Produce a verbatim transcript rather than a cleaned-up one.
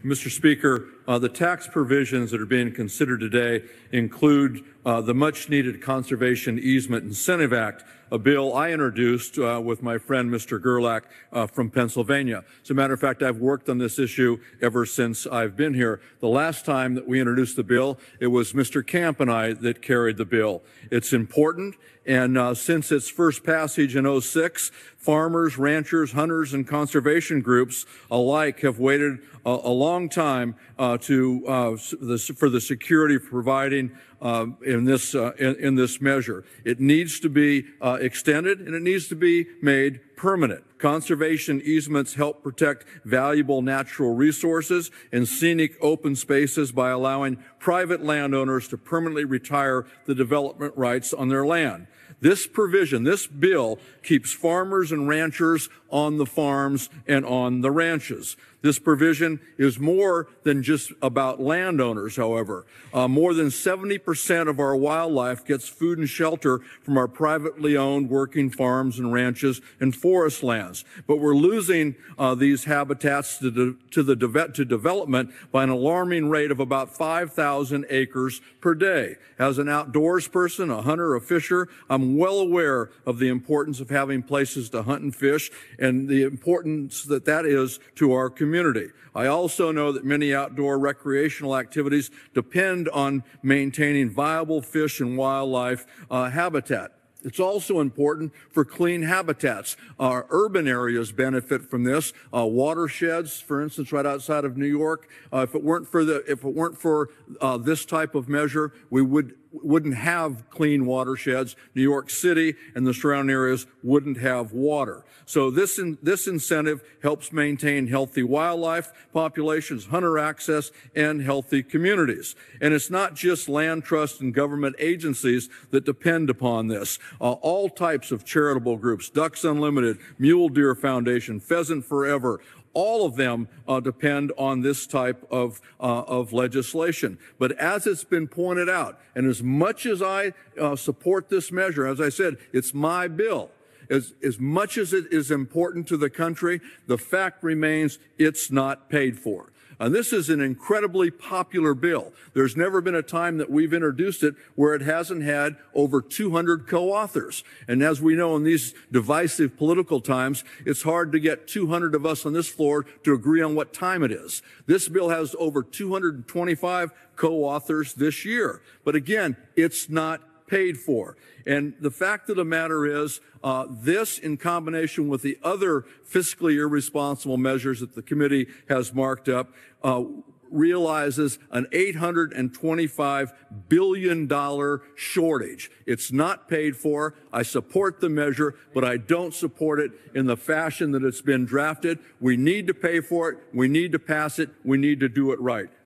Mister Speaker, uh, the tax provisions that are being considered today include uh, the much-needed Conservation Easement Incentive Act, a bill I introduced uh, with my friend Mister Gerlach uh, from Pennsylvania. As a matter of fact, I've worked on this issue ever since I've been here. The last time that we introduced the bill, it was Mister Camp and I that carried the bill. It's important, and uh, since its first passage in oh six, farmers, ranchers, hunters, and conservation groups alike have waited a, a long time uh, to uh, the, for the security of providing uh, in this uh, in, in this measure. It needs to be uh, extended, and it needs to be made permanent. Conservation easements help protect valuable natural resources and scenic open spaces by allowing private landowners to permanently retire the development rights on their land. This provision, this bill, keeps farmers and ranchers on the farms and on the ranches. This provision is more than just about landowners, however. Uh, more than seventy percent of our wildlife gets food and shelter from our privately owned working farms and ranches and forest lands. But we're losing uh, these habitats to, de to, the de to development by an alarming rate of about five thousand acres per day. As an outdoors person, a hunter, a fisher, I'm well aware of the importance of having places to hunt and fish and the importance that that is to our community. I also know that many outdoor recreational activities depend on maintaining viable fish and wildlife uh, habitat. It's also important for clean habitats. Our urban areas benefit from this. Uh, watersheds, for instance, right outside of New York. Uh, if it weren't for the, if it weren't for uh, this type of measure, we would wouldn't have clean watersheds. New York City and the surrounding areas wouldn't have water. So this in, this incentive helps maintain healthy wildlife populations, hunter access, and healthy communities. And it's not just land trusts and government agencies that depend upon this. Uh, all types of charitable groups, Ducks Unlimited, Mule Deer Foundation, Pheasant Forever, all of them uh, depend on this type of, uh, of legislation. But as it's been pointed out, and as much as I uh, support this measure, as I said, it's my bill. As, as much as it is important to the country, the fact remains it's not paid for. And this is an incredibly popular bill. There's never been a time that we've introduced it where it hasn't had over two hundred co-authors. And as we know in these divisive political times, it's hard to get two hundred of us on this floor to agree on what time it is. This bill has over two hundred twenty-five co-authors this year. But again, it's not paid for. And the fact of the matter is, uh, this in combination with the other fiscally irresponsible measures that the committee has marked up, uh, realizes an eight hundred twenty-five billion dollars shortage. It's not paid for. I support the measure, but I don't support it in the fashion that it's been drafted. We need to pay for it. We need to pass it. We need to do it right.